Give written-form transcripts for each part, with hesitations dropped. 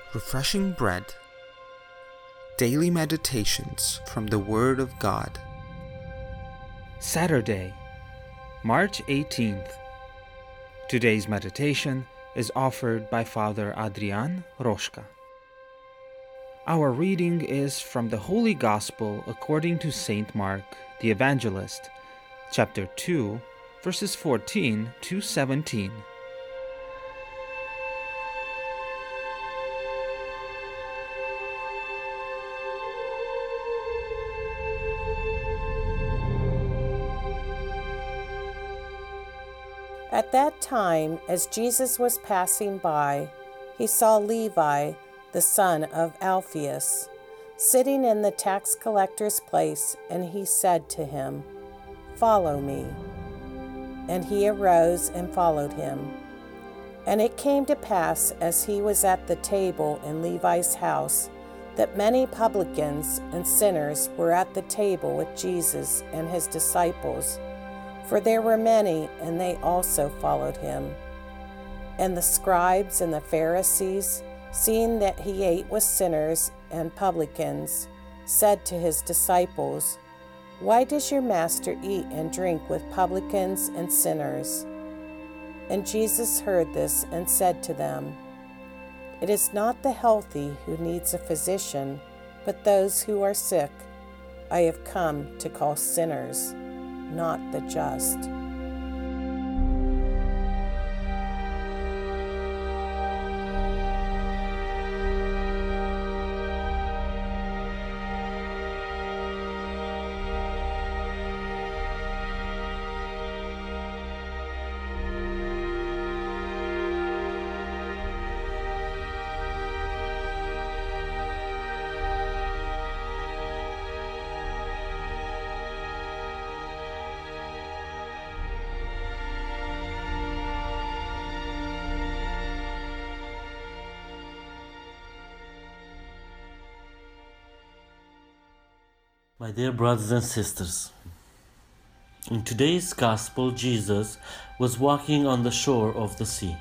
Refreshing Bread. Daily Meditations from the Word of God. Saturday, March 18th. Today's meditation is offered by Father Adrian Roșca. Our reading is from the Holy Gospel according to St. Mark, the Evangelist, chapter 2, verses 14 to 17. At that time, as Jesus was passing by, he saw Levi, the son of Alphaeus, sitting in the tax collector's place, and he said to him, "Follow me." And he arose and followed him. And it came to pass, as he was at the table in Levi's house, that many publicans and sinners were at the table with Jesus and his disciples. For there were many, and they also followed him. And the scribes and the Pharisees, seeing that he ate with sinners and publicans, said to his disciples, "Why does your master eat and drink with publicans and sinners?" And Jesus heard this and said to them, "It is not the healthy who needs a physician, but those who are sick. I have come to call sinners, not the just." My dear brothers and sisters, in today's Gospel, Jesus was walking on the shore of the sea.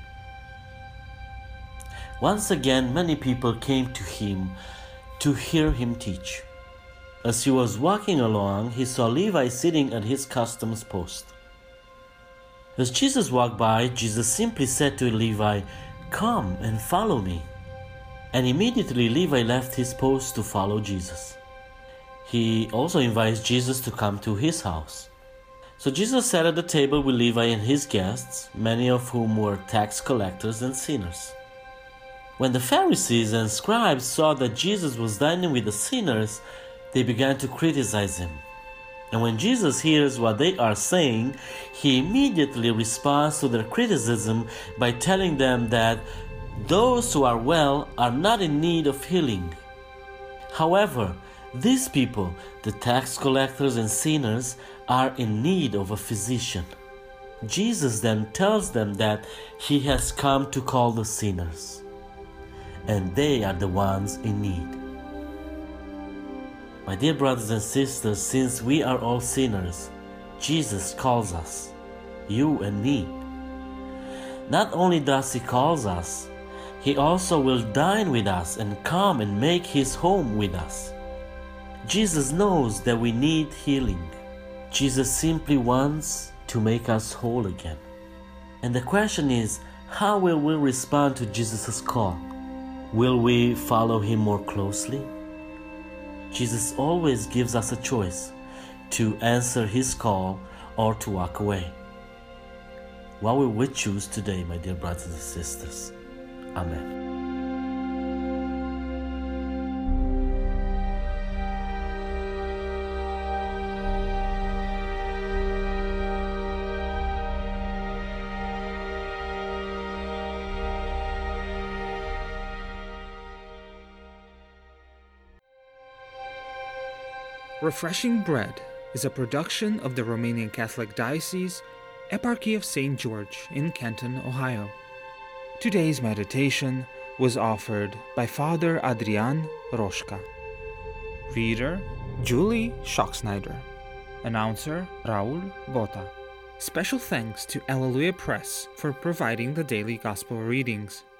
Once again, many people came to him to hear him teach. As he was walking along, he saw Levi sitting at his customs post. As Jesus walked by, Jesus simply said to Levi, "Come and follow me." And immediately Levi left his post to follow Jesus. He also invites Jesus to come to his house. So Jesus sat at the table with Levi and his guests, many of whom were tax collectors and sinners. When the Pharisees and scribes saw that Jesus was dining with the sinners, they began to criticize him. And when Jesus hears what they are saying, he immediately responds to their criticism by telling them that those who are well are not in need of healing. However, these people, the tax collectors and sinners, are in need of a physician. Jesus then tells them that he has come to call the sinners, and they are the ones in need. My dear brothers and sisters, since we are all sinners, Jesus calls us, you and me. Not only does he call us, he also will dine with us and come and make his home with us. Jesus knows that we need healing. Jesus simply wants to make us whole again. And the question is, how will we respond to Jesus' call? Will we follow him more closely? Jesus always gives us a choice to answer his call or to walk away. What will we choose today, my dear brothers and sisters? Amen. Refreshing Bread is a production of the Romanian Catholic Diocese, Eparchy of St. George in Canton, Ohio. Today's meditation was offered by Father Adrian Roșca. Reader Julie Schocksnyder. Announcer Raul Bota. Special thanks to Alleluia Press for providing the daily Gospel readings.